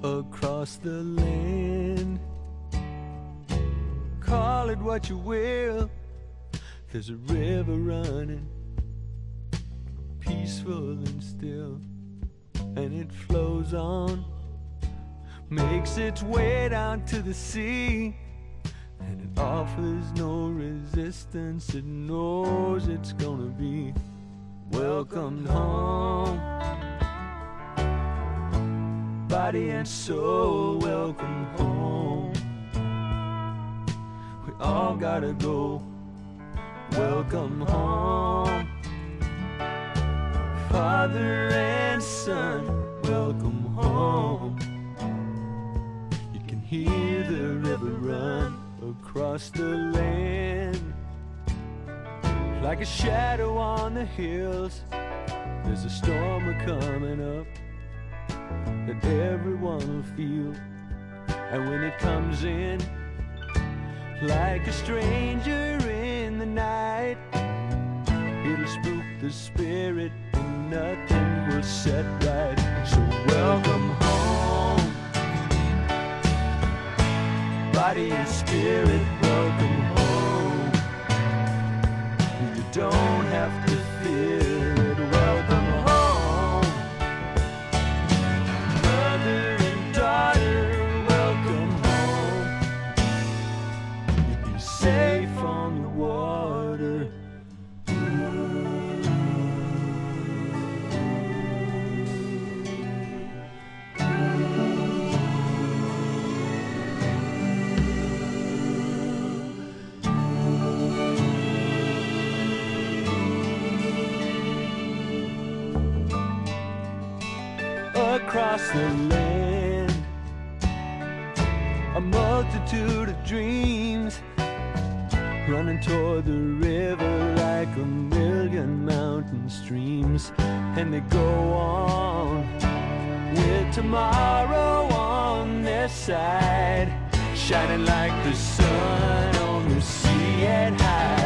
across the land. Call it what you will, there's a river running, peaceful and still, and it flows on, makes its way down to the sea, and it offers no resistance. It knows it's gonna be welcomed home. Body and soul, welcome home. We all gotta go, welcome home. Father and son, welcome home. You can hear the river run across the land. Like a shadow on the hills, there's a storm a-coming up that everyone will feel. And when it comes in, like a stranger in the night, it'll spook the spirit and nothing will set right. So welcome home, body and spirit, welcome home. You don't have to fear it, welcome home. Mother and daughter, welcome home. You'll be safe on the water. Across the land, a multitude of dreams running toward the river like a million mountain streams, and they go on with tomorrow on their side, shining like the sun on the sea at high.